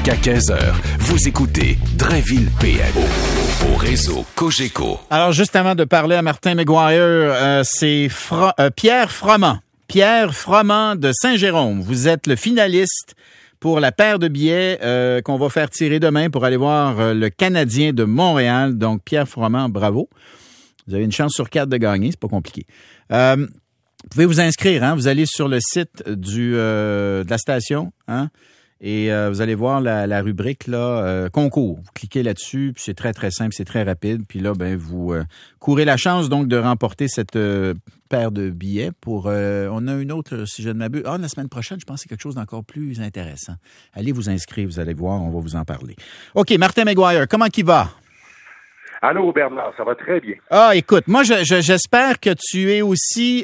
Jusqu'à 15h, vous écoutez Drainville PM au réseau Cogeco. Alors, juste avant de parler à Martin McGuire, c'est Pierre Froment. Pierre Froment de Saint-Jérôme. Vous êtes le finaliste pour la paire de billets qu'on va faire tirer demain pour aller voir le Canadien de Montréal. Donc, Pierre Froment, bravo. Vous avez une chance sur 4 de gagner, c'est pas compliqué. Vous pouvez vous inscrire, hein? Vous allez sur le site de la station, hein? Et vous allez voir la rubrique là concours. Vous cliquez là-dessus, puis c'est très très simple, c'est très rapide. Puis là, ben vous courez la chance donc de remporter cette paire de billets pour. On a une autre, si je ne m'abuse. La semaine prochaine, je pense que c'est quelque chose d'encore plus intéressant. Allez vous inscrire, vous allez voir, on va vous en parler. OK, Martin McGuire, comment qu'il va? Allô Bernard, ça va très bien. Écoute, moi j'espère que tu es aussi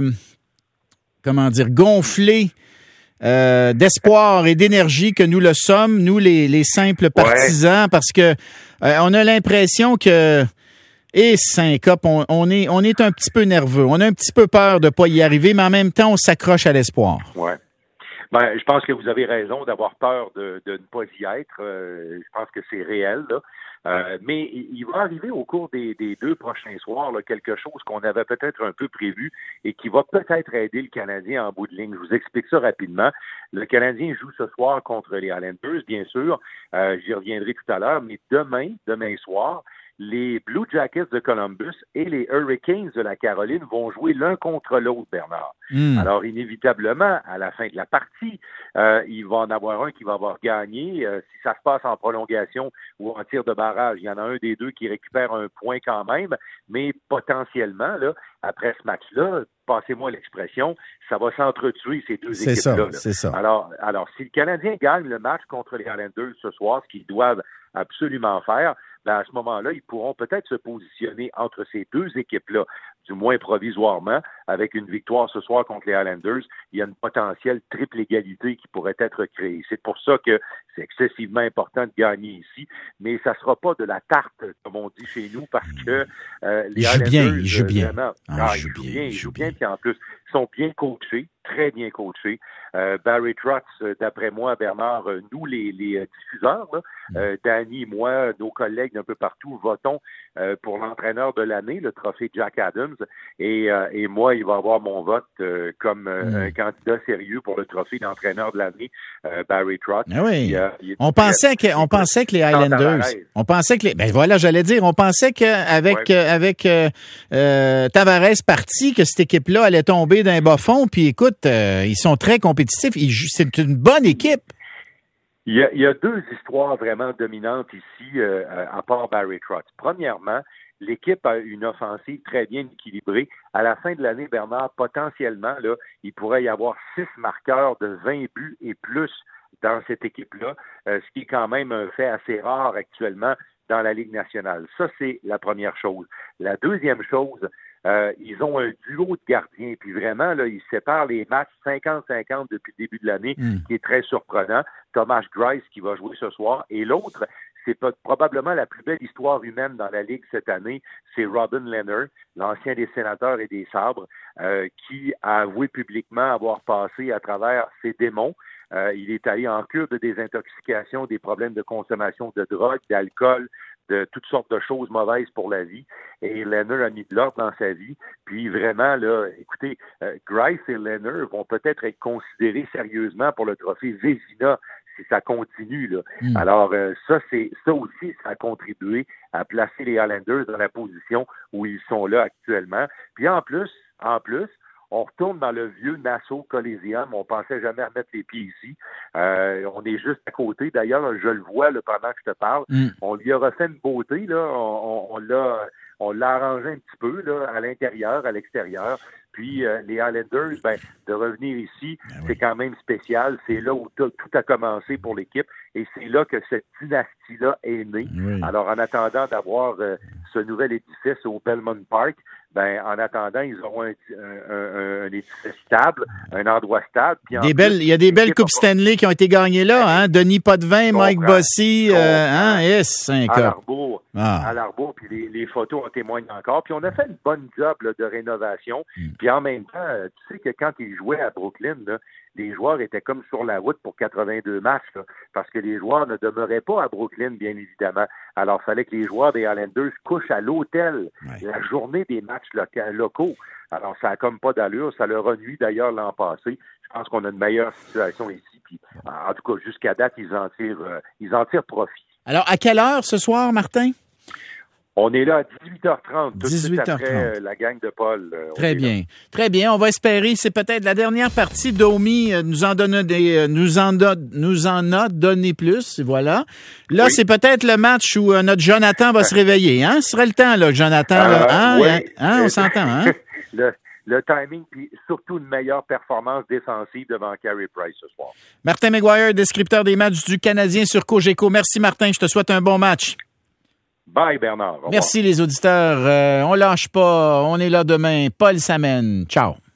gonflé d'espoir et d'énergie que nous le sommes, nous les simples partisans, parce que on a l'impression que Syncope, on est un petit peu nerveux, on a un petit peu peur de pas y arriver, mais en même temps on s'accroche à l'espoir. Ouais. Ben, je pense que vous avez raison d'avoir peur de ne pas y être. Je pense que c'est réel, là. Mais il va arriver au cours des 2 prochains soirs là, quelque chose qu'on avait peut-être un peu prévu et qui va peut-être aider le Canadien en bout de ligne. Je vous explique ça rapidement. Le Canadien joue ce soir contre les Islanders, bien sûr. J'y reviendrai tout à l'heure, mais demain soir, les Blue Jackets de Columbus et les Hurricanes de la Caroline vont jouer l'un contre l'autre, Bernard. Alors, inévitablement, à la fin de la partie, il va en avoir un qui va avoir gagné. Si ça se passe en prolongation ou en tir de barrage, il y en a un des deux qui récupère un point quand même, mais potentiellement, là, après ce match-là, passez-moi l'expression, ça va s'entretuer ces deux équipes-là. C'est ça. Alors, si le Canadien gagne le match contre les Islanders ce soir, ce qu'ils doivent absolument faire, ben à ce moment-là, ils pourront peut-être se positionner entre ces deux équipes-là, du moins provisoirement, avec une victoire ce soir contre les Islanders. Il y a une potentielle triple égalité qui pourrait être créée. C'est pour ça que c'est excessivement important de gagner ici, mais ça sera pas de la tarte, comme on dit chez nous, parce que les Islanders... Il joue bien. Il joue bien, puis en plus, ils sont bien coachés, très bien coachés. Barry Trotz, d'après moi, Bernard, nous, les diffuseurs, là, Danny, moi, nos collègues d'un peu partout, votons pour l'entraîneur de l'année, le trophée Jack Adams, et moi, il va avoir mon vote comme un candidat sérieux pour le trophée d'entraîneur de l'année, Barry Trotz. Ah oui. On pensait que les Highlanders, on pensait qu'avec Tavares parti, que cette équipe-là allait tomber d'un bas fond, puis écoute, ils sont très compétitifs, c'est une bonne équipe. Il y a 2 histoires vraiment dominantes ici, à part Barry Trotz. Premièrement, l'équipe a une offensive très bien équilibrée. À la fin de l'année, Bernard, potentiellement, là, il pourrait y avoir 6 marqueurs de 20 buts et plus dans cette équipe-là, ce qui est quand même un fait assez rare actuellement dans la Ligue nationale. Ça, c'est la première chose. La deuxième chose, ils ont un duo de gardiens, puis vraiment, là, ils séparent les matchs 50-50 depuis le début de l'année, qui est très surprenant. Thomas Greiss qui va jouer ce soir, et l'autre, c'est probablement la plus belle histoire humaine dans la Ligue cette année, c'est Robin Lehner, l'ancien des Sénateurs et des Sabres, qui a avoué publiquement avoir passé à travers ses démons. Il est allé en cure de désintoxication, des problèmes de consommation de drogue, d'alcool, de toutes sortes de choses mauvaises pour la vie. Et Lehner a mis de l'ordre dans sa vie. Puis vraiment, là, écoutez, Greiss et Lehner vont peut-être être considérés sérieusement pour le trophée Vezina si ça continue, là. Alors, ça aussi, ça a contribué à placer les Islanders dans la position où ils sont là actuellement. Puis en plus, on retourne dans le vieux Nassau Coliseum. On pensait jamais remettre les pieds ici. On est juste à côté. D'ailleurs, je le vois là, pendant que je te parle. On lui a refait une beauté, là. On l'a arrangé un petit peu là, à l'intérieur, à l'extérieur. Puis les Islanders, de revenir ici, c'est quand même spécial. C'est là où tout a commencé pour l'équipe. Et c'est là que cette dynastie-là est née. Oui. Alors, en attendant d'avoir ce nouvel édifice au Belmont Park, en attendant, ils auront un édifice stable, un endroit stable. Puis il y a des belles Coupes Stanley qui ont été gagnées là, hein? Denis Potvin, Mike Bossy, à l'Arbour, puis les photos en témoignent encore. Puis on a fait une bonne job là, de rénovation. Puis en même temps, tu sais que quand ils jouaient à Brooklyn, là, les joueurs étaient comme sur la route pour 82 matchs, là, parce que les joueurs ne demeuraient pas à Brooklyn, bien évidemment. Alors, il fallait que les joueurs des Islanders couchent à l'hôtel la journée des matchs locaux. Alors, ça n'a comme pas d'allure. Ça leur a nuit d'ailleurs l'an passé. Je pense qu'on a une meilleure situation ici. Puis, en tout cas, jusqu'à date, ils en tirent profit. Alors, à quelle heure ce soir, Martin? On est là à 18h30, tout de suite 18h30. après la gang de Paul. Très bien. Très bien. On va espérer. C'est peut-être la dernière partie. Domi nous en a donné plus. Voilà. Là, c'est peut-être le match où notre Jonathan va se réveiller. Hein? Ce serait le temps, là, Jonathan. Là. On s'entend, hein? Le timing, puis surtout une meilleure performance défensive devant Carey Price ce soir. Martin McGuire, descripteur des matchs du Canadien sur Cogeco. Merci, Martin. Je te souhaite un bon match. Bye, Bernard. Merci, les auditeurs. On lâche pas. On est là demain. Paul s'amène. Ciao.